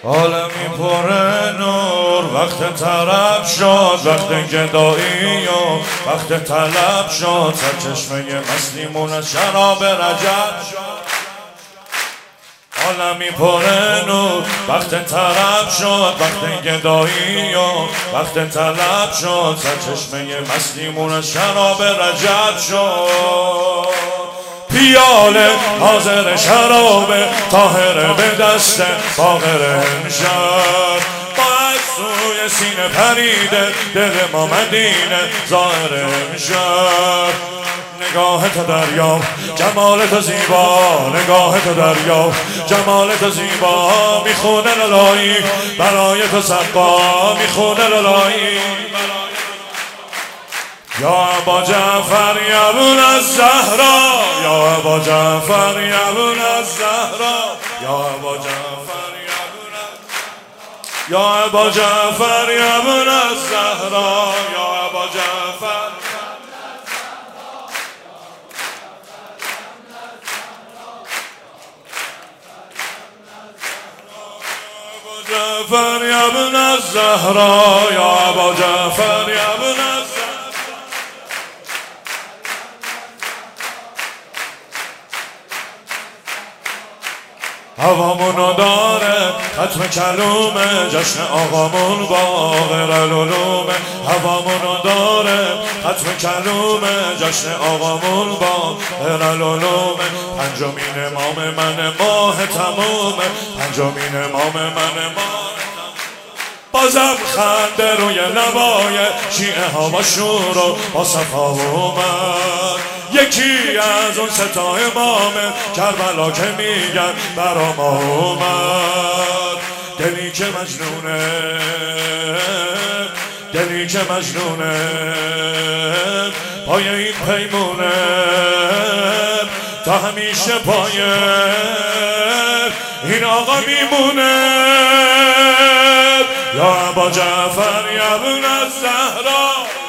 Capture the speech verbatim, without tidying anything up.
عالمی پر نور وقت طرب شد، وقت گدایی و وقت طلب شد، سرچشمه مسلیمون از شراب رجب شد. عالمی پر نور وقت طرب شد، وقت گدایی و وقت طلب شد، سرچشمه مسلیمون از شراب رجب شد. پیاله حاضر شراب طاهر به دست باقر امشب، با از سوی سینه پریده دل ما مدینه ظاهر امشب. نگاه تو دریا جمال تو زیبا، نگاه تو دریا جمال تو زیبا، میخونه لالایی برای تو صبا، میخونه لالایی یا ابا جعفر یا ابن الزهرا، یا ابا جعفر یا ابن الزهرا، یا ابا جعفر یا ابا جعفر یا ابن الزهرا، یا ابا جعفر جعفر یا ابن الزهرا، یا ابا جعفر یا ابن الزهرا. هوامونو داره ختم کلومه، جشن آقامون باقر العلومه. هوامونو داره ختم کلومه، جشن آقامون باقر العلومه. پنجمین امام من ماه تمومه، پنجمین امام من ماه بازم خنده روی لبای شیعه ها با شور و با صفا اومد. یکی از اون ستا امام کربلا که میگن برا ما اومد. دلی که مجنونه، دلی که مجنونه پای این پیمونه، تا همیشه پای این آقا میمونه. یا ابا جعفر یا ابن الزهرا،